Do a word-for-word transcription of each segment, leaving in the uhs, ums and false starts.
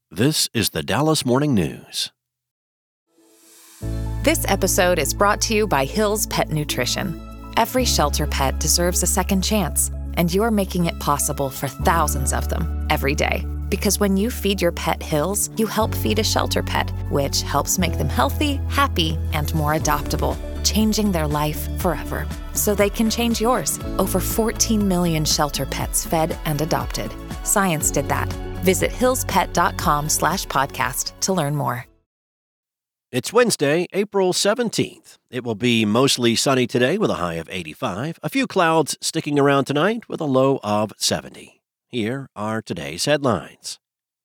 This is the Dallas Morning News. This episode is brought to you by Hill's Pet Nutrition. Every shelter pet deserves a second chance, and you're making it possible for thousands of them every day. Because when you feed your pet Hill's, you help feed a shelter pet, which helps make them healthy, happy, and more adoptable, changing their life forever. So they can change yours. Over fourteen million shelter pets fed and adopted. Science did that. Visit hillspet.com slash podcast to learn more. It's Wednesday, April seventeenth. It will be mostly sunny today with a high of eighty-five. A few clouds sticking around tonight with a low of seventy. Here are today's headlines.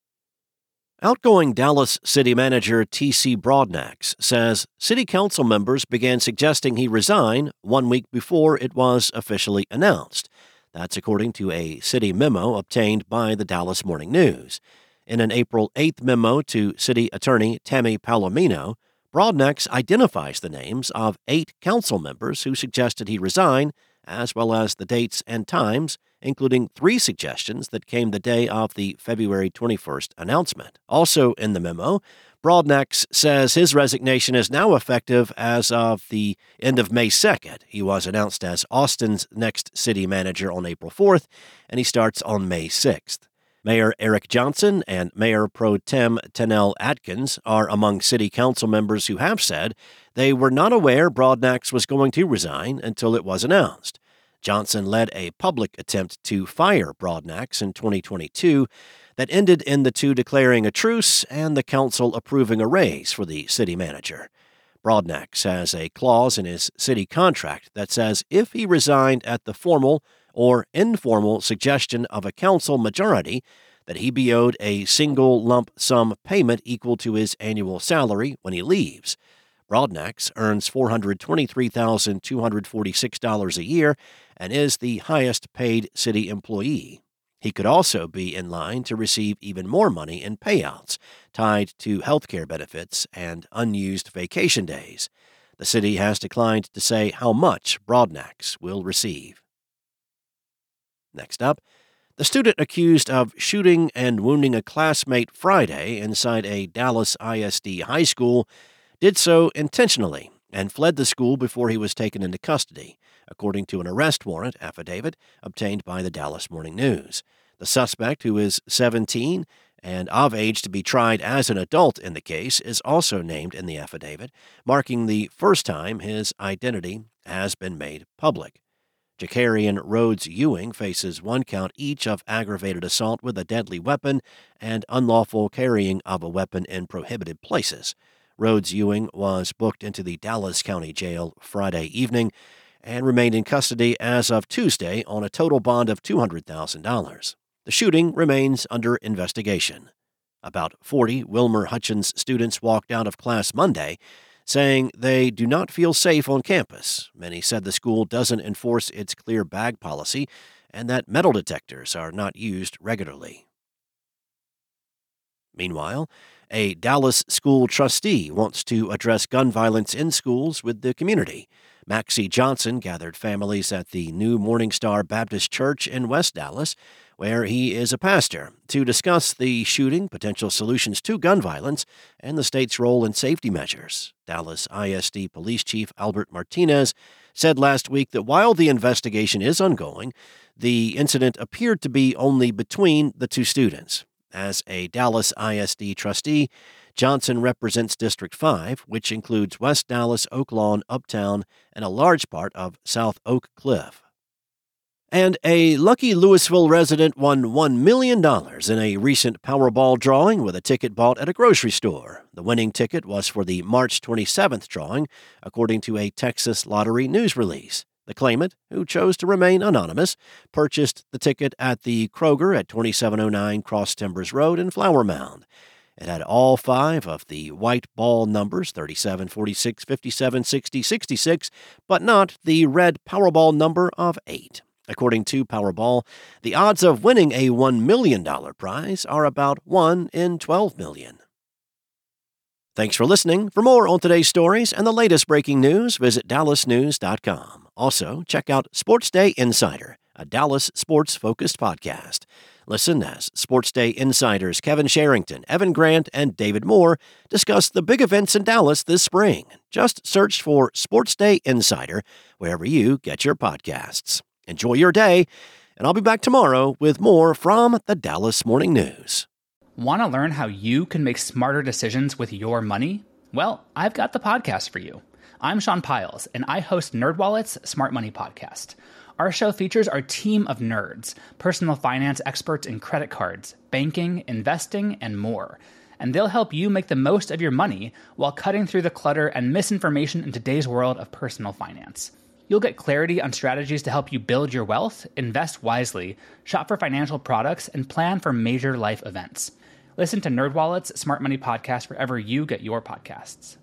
Outgoing Dallas City Manager T C Broadnax says city council members began suggesting he resign one week before it was officially announced. That's according to a city memo obtained by the Dallas Morning News. In an April eighth memo to City Attorney Tammy Palomino, Broadnax identifies the names of eight council members who suggested he resign, as well as the dates and times, including three suggestions that came the day of the February twenty-first announcement. Also in the memo, Broadnax says his resignation is now effective as of the end of May second. He was announced as Austin's next city manager on April fourth, and he starts on May sixth. Mayor Eric Johnson and Mayor Pro Tem Tennell Atkins are among city council members who have said they were not aware Broadnax was going to resign until it was announced. Johnson led a public attempt to fire Broadnax in twenty twenty-two that ended in the two declaring a truce and the council approving a raise for the city manager. Broadnax has a clause in his city contract that says if he resigned at the formal or informal suggestion of a council majority, that he be owed a single lump sum payment equal to his annual salary when he leaves. Broadnax earns four hundred twenty-three thousand two hundred forty-six dollars a year and is the highest paid city employee. He could also be in line to receive even more money in payouts tied to health care benefits and unused vacation days. The city has declined to say how much Broadnax will receive. Next up, the student accused of shooting and wounding a classmate Friday inside a Dallas I S D high school did so intentionally and fled the school before he was taken into custody, according to an arrest warrant affidavit obtained by the Dallas Morning News. The suspect, who is seventeen and of age to be tried as an adult in the case, is also named in the affidavit, marking the first time his identity has been made public. Jacarian Rhodes Ewing faces one count each of aggravated assault with a deadly weapon and unlawful carrying of a weapon in prohibited places. Rhodes Ewing was booked into the Dallas County Jail Friday evening and remained in custody as of Tuesday on a total bond of two hundred thousand dollars. The shooting remains under investigation. About forty Wilmer Hutchins students walked out of class Monday, saying they do not feel safe on campus. Many said the school doesn't enforce its clear bag policy and that metal detectors are not used regularly. Meanwhile, a Dallas school trustee wants to address gun violence in schools with the community. Maxie Johnson gathered families at the new Morning Star Baptist Church in West Dallas, where he is a pastor, to discuss the shooting, potential solutions to gun violence, and the state's role in safety measures. Dallas I S D Police Chief Albert Martinez said last week that while the investigation is ongoing, the incident appeared to be only between the two students. As a Dallas I S D trustee, Johnson represents District five, which includes West Dallas, Oak Lawn, Uptown, and a large part of South Oak Cliff. And a lucky Louisville resident won one million dollars in a recent Powerball drawing with a ticket bought at a grocery store. The winning ticket was for the March twenty-seventh drawing, according to a Texas Lottery news release. The claimant, who chose to remain anonymous, purchased the ticket at the Kroger at twenty-seven oh nine Cross Timbers Road in Flower Mound. It had all five of the white ball numbers, thirty-seven, forty-six, fifty-seven, sixty, sixty-six, but not the red Powerball number of eight. According to Powerball, the odds of winning a one million dollars prize are about one in twelve million. Thanks for listening. For more on today's stories and the latest breaking news, visit dallas news dot com. Also, check out Sports Day Insider, a Dallas sports-focused podcast. Listen as Sports Day insiders Kevin Sherrington, Evan Grant, and David Moore discuss the big events in Dallas this spring. Just search for Sports Day Insider wherever you get your podcasts. Enjoy your day, and I'll be back tomorrow with more from the Dallas Morning News. Want to learn how you can make smarter decisions with your money? Well, I've got the podcast for you. I'm Sean Piles, and I host NerdWallet's Smart Money Podcast. Our show features our team of nerds, personal finance experts in credit cards, banking, investing, and more. And they'll help you make the most of your money while cutting through the clutter and misinformation in today's world of personal finance. You'll get clarity on strategies to help you build your wealth, invest wisely, shop for financial products, and plan for major life events. Listen to NerdWallet's Smart Money Podcast wherever you get your podcasts.